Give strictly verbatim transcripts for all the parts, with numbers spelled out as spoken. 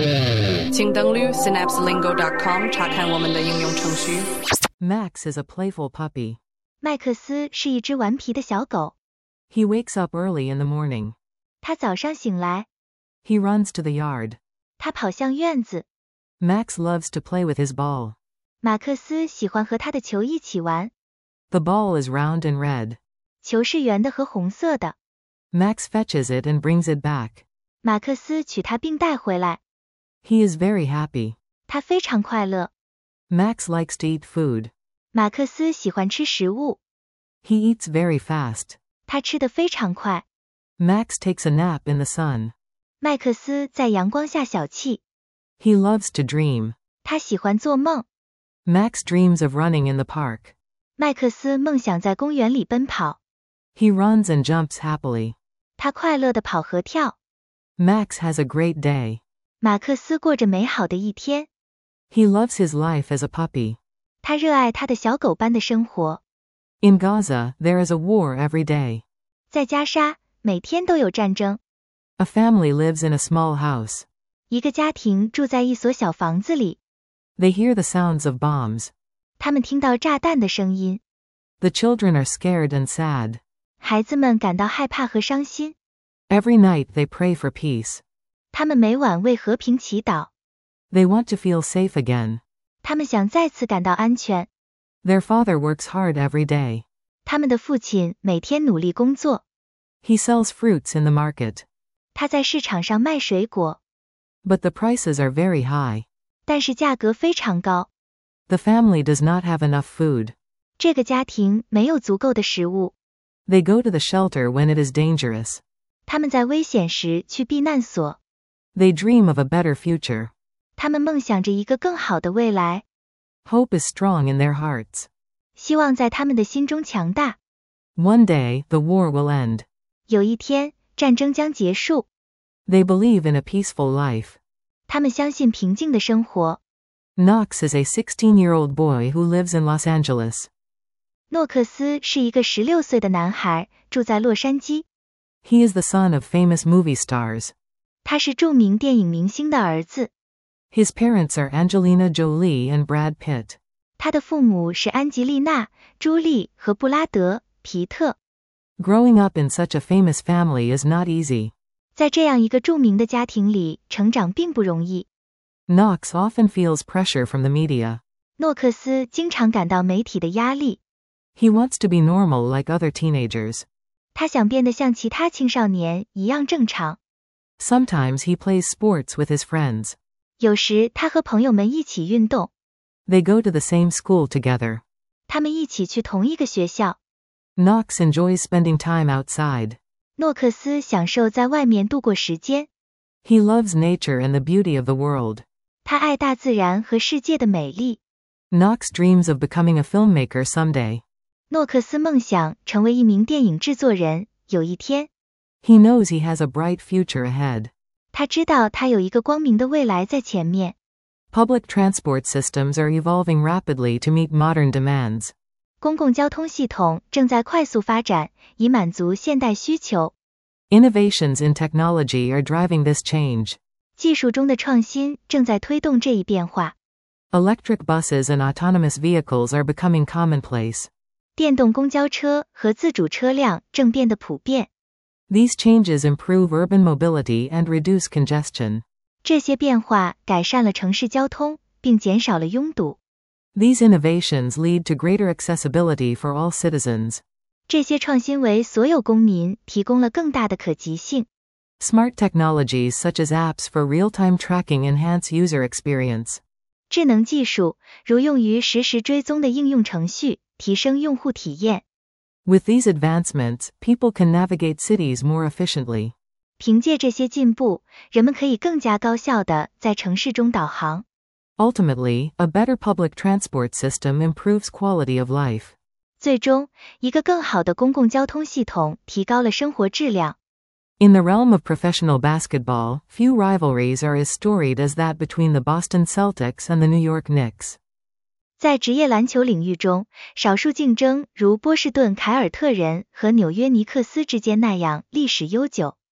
请登录 synapse lingo dot com 查看我们的应用程序。 Max is a playful puppy. 麦克斯是一只顽皮的小狗。 He wakes up early in the morning. 他早上醒来， He runs to the yard. 他跑向院子。 Max loves to play with his ball. 马克思喜欢和他的球一起玩。 The ball is round and red. 球是圆的和红色的。 Max fetches it and brings it back. 马克思取它并带回来。 He is very happy. 他非常快乐。 Max likes to eat food. 马克思喜欢吃食物。 He eats very fast. 他吃得非常快。 Max takes a nap in the sun. 麦克斯在阳光下小憩。 He loves to dream. 他喜欢做梦。 Max dreams of running in the park. 麦克斯梦想在公园里奔跑。 He runs and jumps happily. 他快乐地跑和跳。 Max has a great day. 马克思过着美好的一天。 He loves his life as a puppy. 他热爱他的小狗般的生活。 In Gaza, there is a war every day. 在加沙，每天都有战争。 A family lives in a small house. 一个家庭住在一所小房子里。 They hear the sounds of bombs. 他们听到炸弹的声音。 The children are scared and sad. 孩子们感到害怕和伤心。 Every night they pray for peace. 他们每晚为和平祈祷。 They want to feel safe again. 他们想再次感到安全。 Their father works hard every day. 他们的父亲每天努力工作。 He sells fruits in the market. 他在市场上卖水果。 But the prices are very high. 但是价格非常高。 The family does not have enough food. 这个家庭没有足够的食物。 They go to the shelter when it is dangerous. 他们在危险时去避难所。 They dream of a better future. 他们梦想着一个更好的未来。 Hope is strong in their hearts. 希望在他们的心中强大。 One day, the war will end. 有一天，战争将结束。 They believe in a peaceful life. 他们相信平静的生活。 Knox is a sixteen-year-old boy who lives in Los Angeles. 诺克斯是一个十六岁的男孩，住在洛杉矶。 He is the son of famous movie stars. 他是著名电影明星的儿子。 His parents are Angelina Jolie and Brad Pitt. 他的父母是安吉丽娜·朱莉和布拉德·皮特。 Growing up in such a famous family is not easy. 在这样一个著名的家庭里，成长并不容易。 Knox often feels pressure from the media. 诺克斯经常感到媒体的压力。 He wants to be normal like other teenagers. 他想变得像其他青少年一样正常。 Sometimes he plays sports with his friends. 有时他和朋友们一起运动。 They go to the same school together. 他们一起去同一个学校。 Knox enjoys spending time outside. 诺克斯享受在外面度过时间。 He loves nature and the beauty of the world. 他爱大自然和世界的美丽。 Knox dreams of becoming a filmmaker someday. 诺克斯梦想成为一名电影制作人，有一天。 He knows he has a bright future ahead. 他知道他有一个光明的未来在前面。 Public transport systems are evolving rapidly to meet modern demands. 公共交通系统正在快速发展，以满足现代需求。 Innovations in technology are driving this change. 技术中的创新正在推动这一变化。 Electric buses and autonomous vehicles are becoming commonplace. 电动公交车和自主车辆正变得普遍。 These changes improve urban mobility and reduce congestion. 这些变化改善了城市交通，并减少了拥堵。 These innovations lead to greater accessibility for all citizens. 这些创新为所有公民提供了更大的可及性。 Smart technologies such as apps for real-time tracking enhance user experience. 智能技术，如用于实时追踪的应用程序，提升用户体验。 With these advancements, people can navigate cities more efficiently. 凭借这些进步，人们可以更加高效地在城市中导航。 Ultimately, a better public transport system improves quality of life. 最终，一个更好的公共交通系统提高了生活质量。 In the realm of professional basketball, few rivalries are as storied as that between the Boston Celtics and the New York Knicks. 在职业篮球领域中，少数竞争如波士顿凯尔特人和纽约尼克斯之间那样历史悠久。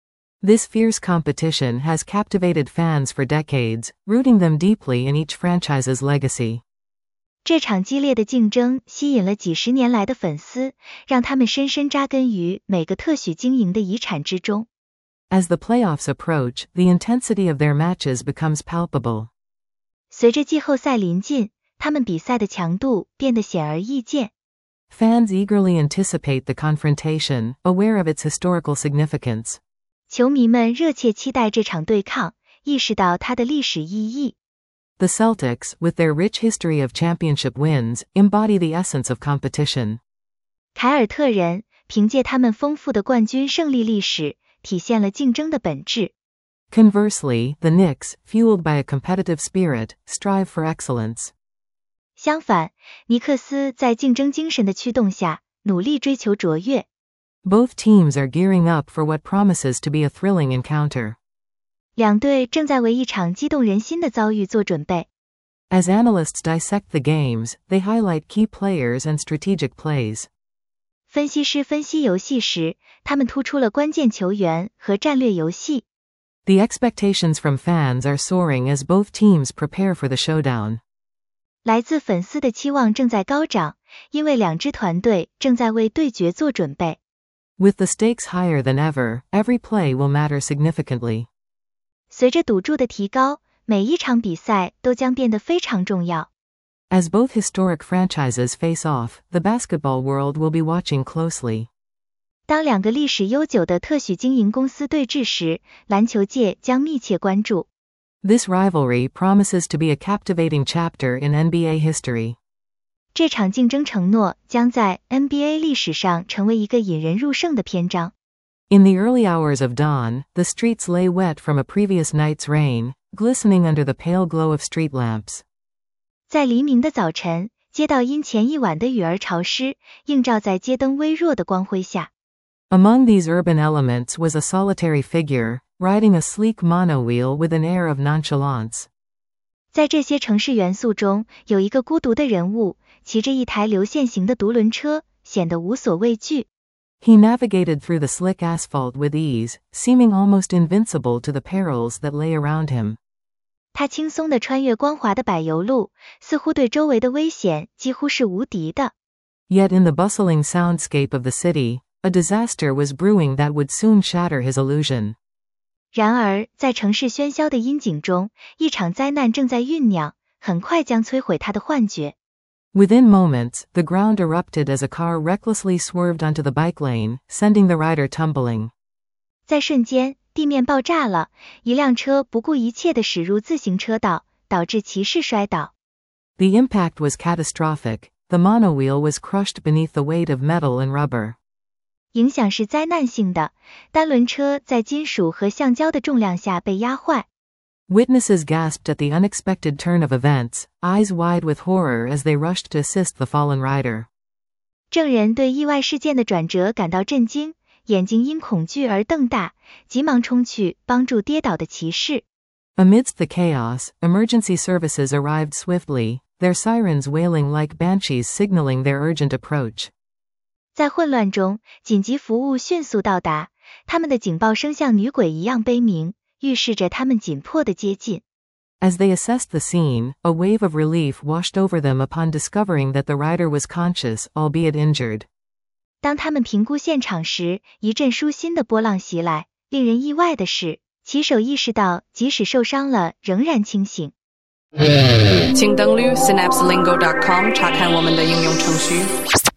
This fierce competition has captivated fans for decades, rooting them deeply in each franchise's legacy. 这场激烈的竞争吸引了几十年来的粉丝，让他们深深扎根于每个特许经营的遗产之中。 As the playoffs approach, the intensity of their matches becomes palpable. 随着季后赛临近，他们比赛的强度变得显而易见。 Fans eagerly anticipate the confrontation, aware of its historical significance. 球迷们热切期待这场对抗，意识到它的历史意义。 The Celtics, with their rich history of championship wins, embody the essence of competition. 凯尔特人凭借他们丰富的冠军胜利历史，体现了竞争的本质。 Conversely, the Knicks, fueled by a competitive spirit, strive for excellence. 相反，尼克斯在竞争精神的驱动下，努力追求卓越。 Both teams are gearing up for what promises to be a thrilling encounter. 两队正在为一场激动人心的遭遇做准备。 As analysts dissect the games, they highlight key players and strategic plays. 分析师分析游戏时，他们突出了关键球员和战略游戏。 The expectations from fans are soaring as both teams prepare for the showdown. 来自粉丝的期望正在高涨，因为两支团队正在为对决做准备。 With the stakes higher than ever, every play will matter significantly. 随着赌注的提高，每一场比赛都将变得非常重要。 As both historic franchises face off, the basketball world will be watching closely. 当两个历史悠久的特许经营公司对峙时，篮球界将密切关注。 This rivalry promises to be a captivating chapter in N B A history. 这场竞争承诺将在 N B A 历史上成为一个引人入胜的篇章。 In the early hours of dawn, the streets lay wet from a previous night's rain, glistening under the pale glow of street lamps. 在黎明的早晨，街道因前一晚的雨而潮湿，映照在街灯微弱的光辉下。 Among these urban elements was a solitary figure, riding a sleek monowheel with an air of nonchalance. 在这些城市元素中，有一个孤独的人物，骑着一台流线型的独轮车，显得无所畏惧。 He navigated through the slick asphalt with ease, seeming almost invincible to the perils that lay around him. 他轻松地穿越光滑的柏油路，似乎对周围的危险几乎是无敌的。 Yet in the bustling soundscape of the city, a disaster was brewing that would soon shatter his illusion. 然而，在城市喧嚣的阴景中，一场灾难正在酝酿，很快将摧毁他的幻觉。 Within moments, the ground erupted as a car recklessly swerved onto the bike lane, sending the rider tumbling. 在瞬间，地面爆炸了，一辆车不顾一切地驶入自行车道，导致骑士摔倒。 The impact was catastrophic. The monowheel was crushed beneath the weight of metal and rubber. 影响是灾难性的，单轮车在金属和橡胶的重量下被压坏。 Witnesses gasped at the unexpected turn of events, eyes wide with horror as they rushed to assist the fallen rider. 证人对意外事件的转折感到震惊，眼睛因恐惧而瞪大，急忙冲去帮助跌倒的骑士。 Amidst the chaos, emergency services arrived swiftly, their sirens wailing like banshees signaling their urgent approach. 在混乱中，紧急服务迅速到达，他们的警报声像女鬼一样悲鸣，预示着他们紧迫的接近。 As they assessed the scene, a wave of relief washed over them upon discovering that the rider was conscious, albeit injured. 当他们评估现场时，一阵舒心的波浪袭来。令人意外的是，骑手意识到即使受伤了，仍然清醒。 请登录 synapse lingo dot com 查看我们的应用程序。